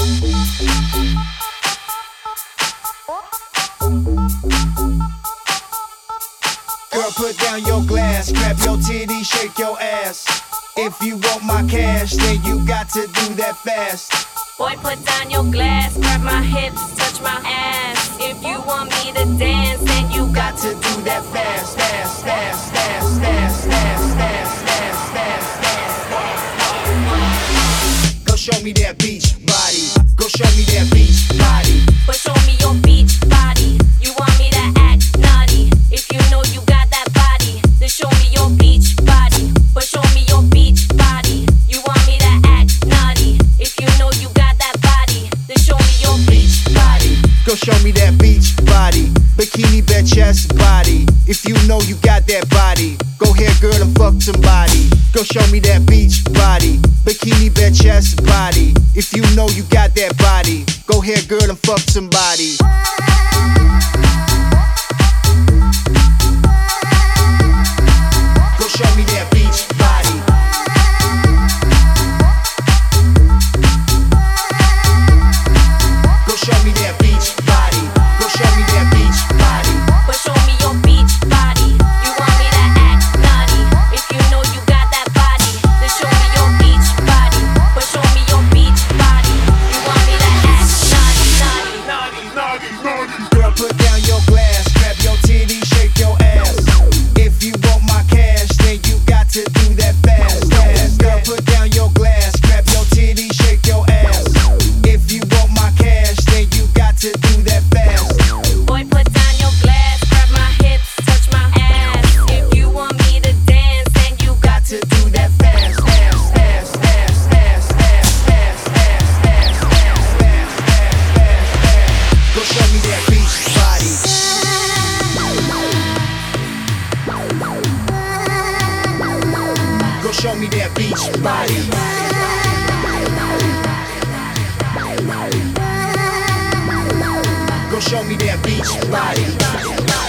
Girl, put down your glass, grab your titty, shake your ass. If you want my cash, then you got to do that fast. Boy, put down your glass, grab my hips, touch my ass. If you want me to dance, then you got to do that fast, fast, fast, fast, fast, fast, fast, fast, fast, fast. Go show me that beach body. Go show me that beach body. But show me your beach body. You want me to act naughty? If you know you got that body, then show me your beach body. But show me your beach body. You want me to act naughty? If you know you got that body, then show me your beach body. Go show me that beach body. Bikini bare chest body. If you know you got that body, go ahead girl and fuck somebody. Go show me that beach body. Bikini bare chest body. If you know you got that body, go ahead girl and fuck somebody. Go show me that beach body. Go show me that beach body. Go show me that beach body. But show me your beach body. You want me to act naughty? If you know you got that body, then show me your beach body. But show me your beach body. You want me to act naughty, naughty, naughty. Girl, put down your glass, grab your titty, shake your ass. If you want my cash, then you got to do that fast, fast. Girl, put down your glass, grab your titty, shake your ass. If you want my cash, then you got to do that fast. Boy, put down your glass, grab my hips, touch my ass. If you want me to dance, then you got To do that fast, fast, fast, fast, fast, fast, fast, fast, fast, fast, fast, fast, fast. Go show me that beach body. Go show me that beach body. Go show me that beach body.